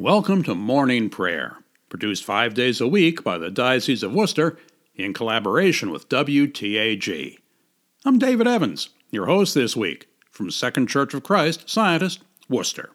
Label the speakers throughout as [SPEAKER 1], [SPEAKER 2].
[SPEAKER 1] Welcome to Morning Prayer, produced 5 days a week by the Diocese of Worcester in collaboration with WTAG. I'm David Evans, your host this week from Second Church of Christ, Scientist, Worcester.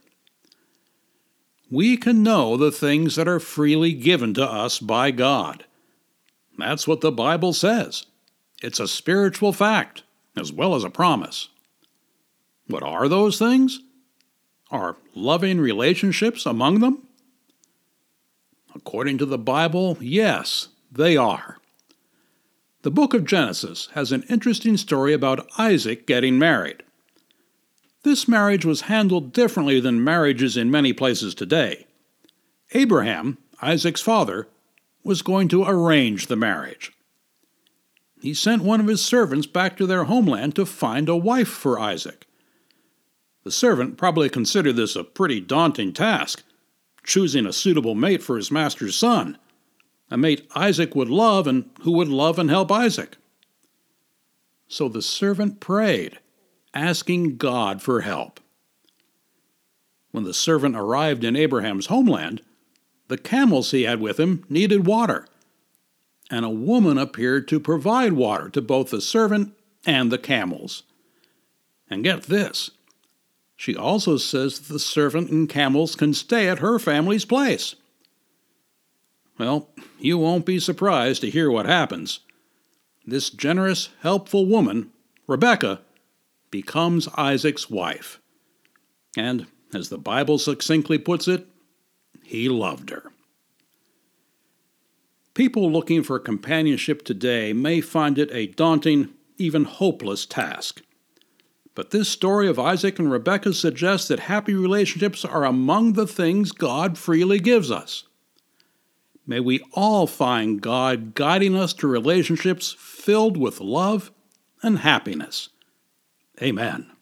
[SPEAKER 1] We can know the things that are freely given to us by God. That's what the Bible says. It's a spiritual fact, as well as a promise. What are those things? Are loving relationships among them? According to the Bible, yes, they are. The book of Genesis has an interesting story about Isaac getting married. This marriage was handled differently than marriages in many places today. Abraham, Isaac's father, was going to arrange the marriage. He sent one of his servants back to their homeland to find a wife for Isaac. The servant probably considered this a pretty daunting task, choosing a suitable mate for his master's son, a mate Isaac would love and who would love and help Isaac. So the servant prayed, asking God for help. When the servant arrived in Abraham's homeland, the camels he had with him needed water, and a woman appeared to provide water to both the servant and the camels. And get this, she also says that the servant and camels can stay at her family's place. Well, you won't be surprised to hear what happens. This generous, helpful woman, Rebekah, becomes Isaac's wife. And, as the Bible succinctly puts it, he loved her. People looking for companionship today may find it a daunting, even hopeless task. But this story of Isaac and Rebekah suggests that happy relationships are among the things God freely gives us. May we all find God guiding us to relationships filled with love and happiness. Amen.